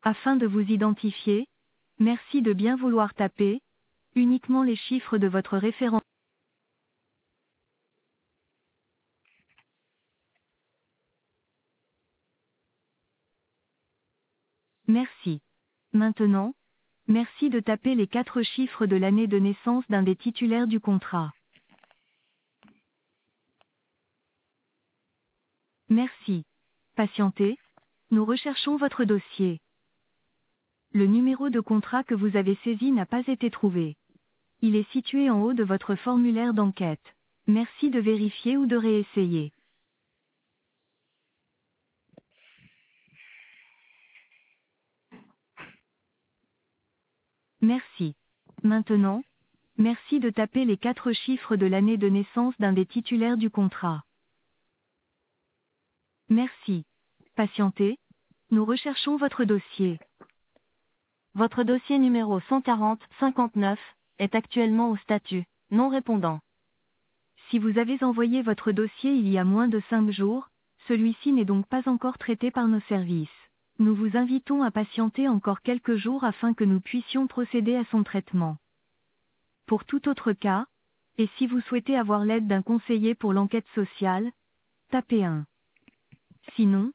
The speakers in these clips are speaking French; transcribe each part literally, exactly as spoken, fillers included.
Afin de vous identifier, merci de bien vouloir taper uniquement les chiffres de votre référence. Merci. Maintenant, merci de taper les quatre chiffres de l'année de naissance d'un des titulaires du contrat. Merci. Patientez, nous recherchons votre dossier. Le numéro de contrat que vous avez saisi n'a pas été trouvé. Il est situé en haut de votre formulaire d'enquête. Merci de vérifier ou de réessayer. Merci. Maintenant, merci de taper les quatre chiffres de l'année de naissance d'un des titulaires du contrat. Merci. Patientez, nous recherchons votre dossier. Votre dossier numéro cent quarante cinquante-neuf est actuellement au statut non répondant. Si vous avez envoyé votre dossier il y a moins de cinq jours, celui-ci n'est donc pas encore traité par nos services. Nous vous invitons à patienter encore quelques jours afin que nous puissions procéder à son traitement. Pour tout autre cas, et si vous souhaitez avoir l'aide d'un conseiller pour l'enquête sociale, tapez un. Sinon,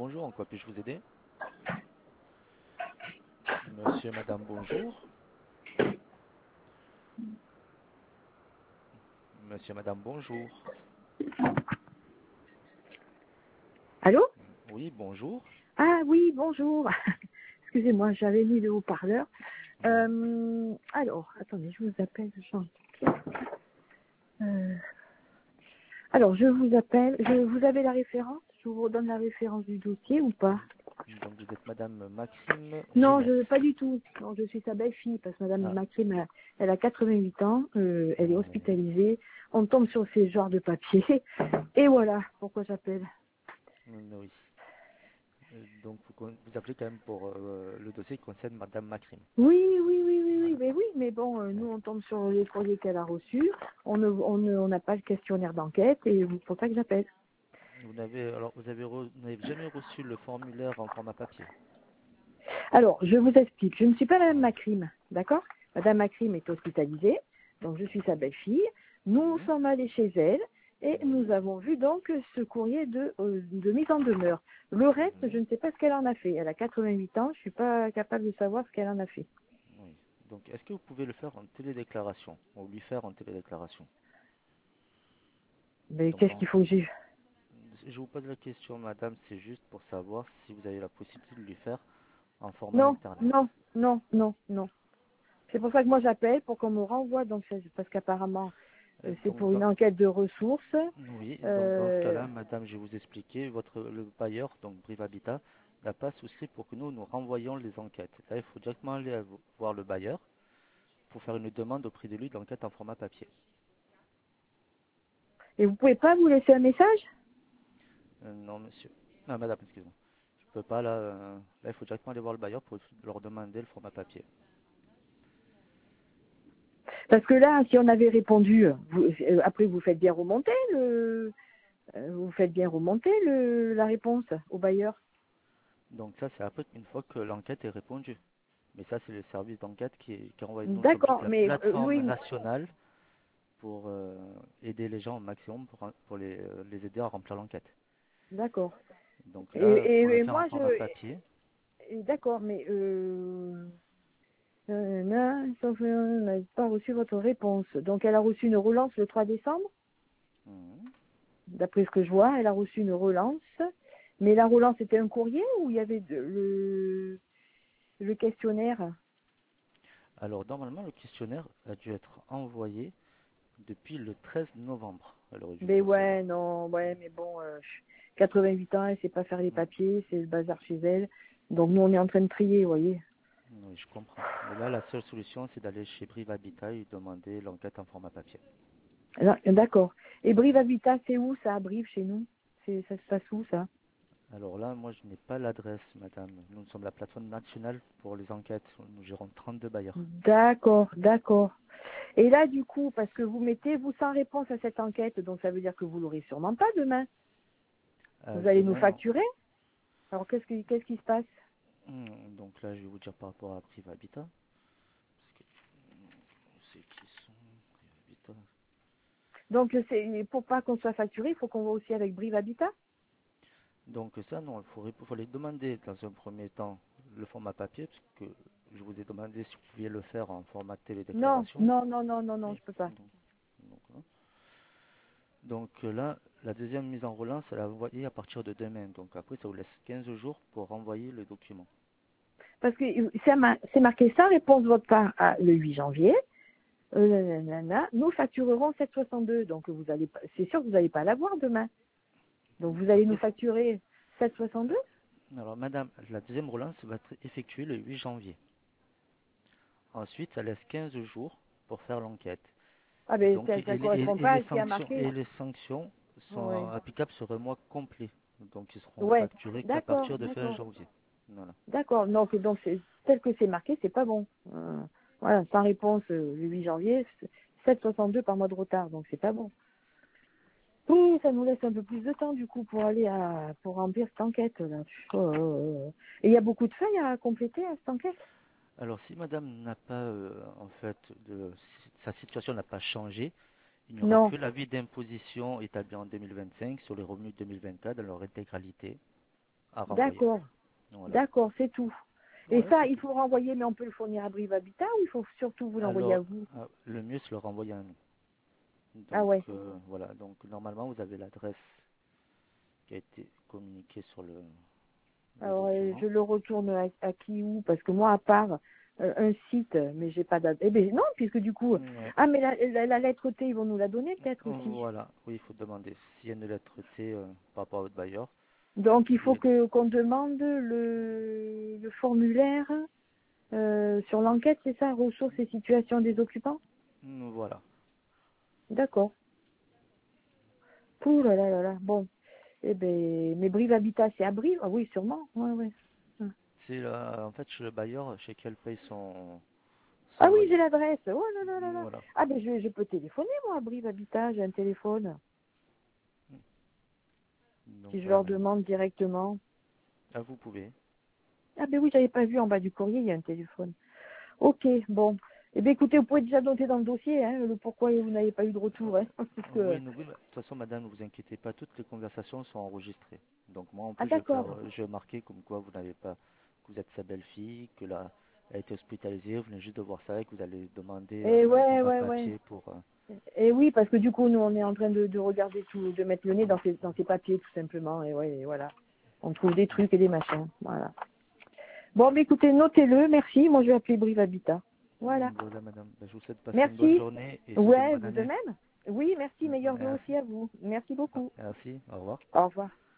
bonjour, en quoi puis-je vous aider? Monsieur, madame, bonjour. Monsieur, madame, bonjour. Allô? Oui, bonjour. Ah oui, bonjour. Excusez-moi, j'avais mis le haut-parleur. Oui. Euh, alors, attendez, je vous appelle. Jean. Euh, alors, je vous appelle. Je, vous avez la référence? Je vous redonne la référence du dossier ou pas? Donc vous êtes madame Maxime Non, Ginette. je pas du tout. Non, je suis sa belle-fille parce que Madame Ah, Maxime, elle, elle a quatre-vingt-huit ans. Euh, elle est oui. hospitalisée. On tombe sur ces genres de papiers. Et voilà pourquoi j'appelle. Oui. Euh, Donc vous, con- vous appelez quand même pour euh, le dossier qui concerne madame Maxime. Oui, oui, oui, oui, oui, Voilà. mais oui, mais bon, euh, Oui. nous on tombe sur les courriers qu'elle a reçus, on ne, on ne, on n'a pas le questionnaire d'enquête et c'est pour ça que j'appelle. Vous n'avez alors vous avez re- vous n'avez jamais reçu le formulaire en format papier. Alors, je vous explique, je ne suis pas Madame Oui. Macrim, d'accord? Madame Macrim est hospitalisée, donc je suis sa belle-fille. Nous Mhm. sommes allés chez elle et Oui. nous avons vu donc ce courrier de, euh, de mise en demeure. Le reste, Mhm. je ne sais pas ce qu'elle en a fait. Elle a quatre-vingt-huit ans, je suis pas capable de savoir ce qu'elle en a fait. Oui. Donc est-ce que vous pouvez le faire en télédéclaration ou lui faire en télédéclaration? Mais Donc qu'est-ce en- qu'il faut que j'ai? je vous pose la question, madame, c'est juste pour savoir si vous avez la possibilité de lui faire en format Non, internet. non, non, non, non. C'est pour ça que moi j'appelle pour qu'on me renvoie, donc c'est- parce qu'apparemment Euh, euh, c'est Donc pour une dans, enquête de ressources. oui, donc dans ce Euh, cas-là, madame, je vais vous expliquer, votre le bailleur, donc Brive Habitat, n'a pas souscrit pour que nous nous renvoyions les enquêtes. Là, il faut directement aller à vo- voir le bailleur pour faire une demande auprès de lui d'enquête en format papier. et vous pouvez pas vous laisser un message? Euh, non, monsieur. Non, madame, excusez-moi. Je peux pas là. euh, Là, il faut directement aller voir le bailleur pour leur demander le format papier. Parce que là, si on avait répondu, vous- euh, après vous faites bien remonter le, euh, vous faites bien remonter le, la réponse au bailleur. Donc ça, c'est après une fois que l'enquête est répondue. Mais ça, c'est le service d'enquête qui est, qui envoie. Nous sommes juste D'accord, la mais euh, plateforme oui, nationale pour euh, aider les gens au maximum pour, pour les, euh, les aider à remplir l'enquête. d'accord. Donc Et, là, et, pour le et faire en moi format je, papier, et d'accord, mais euh, euh, non, sauf que on n'a pas reçu votre réponse. Donc elle a reçu une relance le trois décembre. mhm. D'après ce que je vois, elle a reçu une relance. Mais la relance était un courrier ou il y avait de- le, le questionnaire? Alors normalement, le questionnaire a dû être envoyé depuis le treize novembre. Elle aurait dû le Mais recevoir. ouais, non, ouais, mais bon, euh, quatre-vingt-huit ans, elle sait pas faire les Mm. papiers, c'est le bazar chez elle. Donc nous, on est en train de trier, vous voyez. Oui, je comprends. Mais là, la seule solution, c'est d'aller chez Brive Habitat et demander l'enquête en format papier. Alors, d'accord. Et Brive Habitat, c'est où ça, Brive, chez nous? C'est, ça se passe où, ça? Alors là, moi, je n'ai pas l'adresse, madame. Nous sommes la plateforme nationale pour les enquêtes. Nous gérons trente-deux bailleurs. D'accord, d'accord. Et là, du coup, parce que vous mettez, vous, sans réponse à cette enquête, donc ça veut dire que vous l'aurez sûrement pas demain. Euh, Vous allez nous demain, non. facturer? Alors, qu'est-ce qui, qu'est-ce qui se passe? Hmm, Donc là, je vais vous dire par rapport à Brive Habitat. Parce que, hmm, c'est qui sont Brive Habitat. Donc, c'est, pour pas qu'on soit facturé, il faut qu'on voit aussi avec Brive Habitat? Donc ça, non, il faut, il faut les demander dans un premier temps le format papier, parce que je vous ai demandé si vous pouviez le faire en format Non, télédéclaration. non, non, non, non, non, Oui. je peux pas. Donc, donc, hein. Donc, euh, là, la deuxième mise en relance, elle est envoyée à partir de demain. Donc après, ça vous laisse quinze jours pour renvoyer le document. Parce que euh, c'est ma- c'est marqué ça, réponse de votre part à le huit janvier. Euh, nanana, nous facturerons sept virgule soixante-deux. Donc vous allez pas, c'est sûr que vous n'allez pas l'avoir demain. Donc vous allez nous Après, facturer sept virgule soixante-deux. alors madame, la deuxième relance va être effectuée le huit janvier. Ensuite, ça laisse quinze jours pour faire l'enquête. Ah ben Donc, ça et, ne les et- correspond et pas les à ce qui a sanctions, marqué. et les sanctions sont Ouais. applicables sur un mois complet. Donc, ils seront Ouais. facturés qu'à D'accord, partir de fin d'accord. janvier. Voilà. D'accord. Donc donc c'est tel que c'est marqué, c'est pas bon. Euh, voilà, sans réponse euh, le huit janvier, sept virgule soixante-deux par mois de retard, donc c'est pas bon. Oui, ça nous laisse un peu plus de temps du coup pour aller à pour remplir cette enquête là. Euh, Et il y a beaucoup de feuilles à compléter à cette enquête? Alors, si madame n'a pas, euh, en fait, de, si sa situation n'a pas changé, il n'y aura Non. que l'avis d'imposition établi en deux mille vingt-cinq sur les revenus deux mille vingt-quatre dans leur intégralité. à renvoyer. D'accord. Voilà. D'accord, c'est tout. Et Ouais, ça, c'est il tout. faut renvoyer, mais on peut le fournir à Brive Habitat ou il faut surtout vous l'envoyer à Alors, vous? euh, le mieux, c'est le renvoyer à nous. Ah Donc, ouais. euh, voilà. Donc, normalement, vous avez l'adresse qui a été communiquée sur le, le Alors, euh, document. je le retourne à, à qui ou? Parce que moi, à part euh, un site, mais j'ai pas d'adresse. Eh ben non, puisque du coup... Ouais. Ah, mais la, la, la lettre T, ils vont nous la donner peut-être aussi. Voilà. Oui, il faut demander s'il y a une lettre T euh, par rapport à votre bailleur. Donc, il faut Et, que qu'on demande le, le formulaire euh, sur l'enquête, c'est ça? Ressources et situations des occupants? voilà. D'accord. Ouh là là là là. Bon. Eh ben, mais Brive Habitat, c'est à Brive? Ah oui, sûrement. Ouais, ouais. Ah C'est là, en fait, chez le bailleur, chez qui elle paye son, son Ah oui, j'ai loyer. l'adresse. Oh là là là là. Voilà. Ah ben, je, je peux téléphoner, moi, à Brive Habitat, j'ai un téléphone. Donc, Si je voilà, leur madame. demande directement. Ah, vous pouvez. Ah ben oui, j'avais pas vu en bas du courrier, il y a un téléphone. Ok, bon. Eh bien, écoutez, vous pouvez déjà noter dans le dossier hein, le pourquoi vous n'avez pas eu de retour. Hein, parce que... Oui, nous- oui, bah, de toute façon, madame, ne vous inquiétez pas, toutes les conversations sont enregistrées. Donc moi, en Ah plus, je vais faire, d'accord. je vais marquer comme quoi vous n'avez pas, que vous êtes sa belle-fille, que là, elle a été hospitalisée, vous venez juste de voir ça et que vous allez demander Et un ouais, format ouais, ouais. papier pour... euh, Et oui, parce que du coup, nous, on est en train de, de regarder tout, de mettre le nez dans ces, dans ces papiers, tout simplement. Et ouais, et voilà. On trouve des trucs et des machins. Voilà. Bon, mais écoutez, notez-le. Merci. Moi, je vais appeler Brive Habitat. Voilà. Voilà, madame. Ben, je vous souhaite de passer une bonne Merci. journée et surtout une Ouais, bonne vous de année. même. Oui, merci. Meilleurs vœux Merci. aussi à vous. Merci beaucoup. Merci. Au revoir. Au revoir.